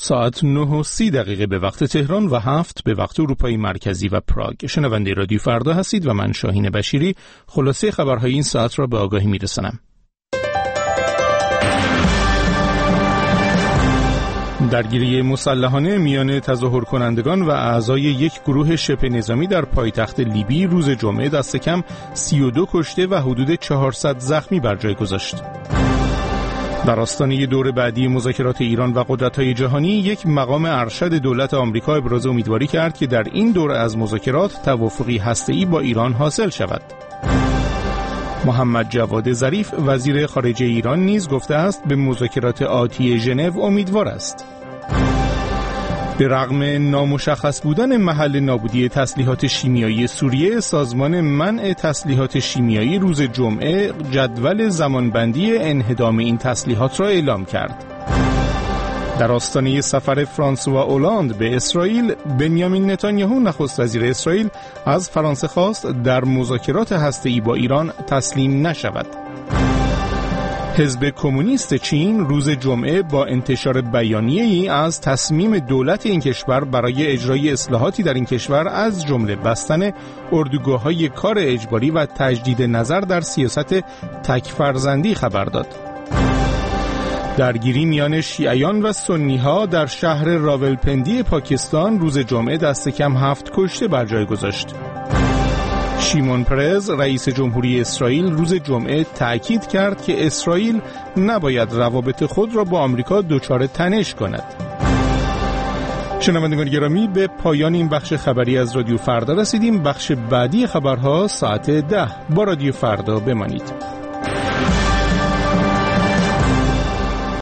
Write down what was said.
ساعت 9:30 به وقت تهران و 7 به وقت اروپای مرکزی و پراگ. شنونده رادیو فردا هستید و من شاهین بشیری خلاصه خبرهای این ساعت را به آگاهی میرسانم. درگیری مسلحانه میان تظاهر کنندگان و اعضای یک گروه شبه نظامی در پایتخت لیبی روز جمعه دست کم 32 کشته و حدود 400 زخمی بر جای گذاشت. در آستانه دور بعدی مذاکرات ایران و قدرت‌های جهانی، یک مقام ارشد دولت آمریکا ابراز امیدواری کرد که در این دوره از مذاکرات توافقی هسته‌ای با ایران حاصل شود. محمد جواد ظریف وزیر خارجه ایران نیز گفته است به مذاکرات آتی ژنو امیدوار است. به رغم نامشخص بودن محل نابودی تسلیحات شیمیایی سوریه، سازمان منع تسلیحات شیمیایی روز جمعه جدول زمانبندی انهدام این تسلیحات را اعلام کرد. در آستانه سفر فرانسوا اولاند به اسرائیل، بنیامین نتانیاهو نخست وزیر اسرائیل از فرانسه خواست در مذاکرات هسته‌ای با ایران تسلیم نشود. حزب کمونیست چین روز جمعه با انتشار بیانیه‌ای از تصمیم دولت این کشور برای اجرای اصلاحاتی در این کشور از جمله بستن اردوگاه‌های کار اجباری و تجدید نظر در سیاست تک‌فرزندی خبر داد. درگیری میان شیعیان و سنی‌ها در شهر راولپندی پاکستان روز جمعه دست کم 7 کشته بر جای گذاشت. شیمون پرز رئیس جمهوری اسرائیل روز جمعه تأکید کرد که اسرائیل نباید روابط خود را با آمریکا دچار تنش کند. شنوندگان گرامی، به پایان این بخش خبری از رادیو فردا رسیدیم. بخش بعدی خبرها ساعت 10 با رادیو فردا بمانید.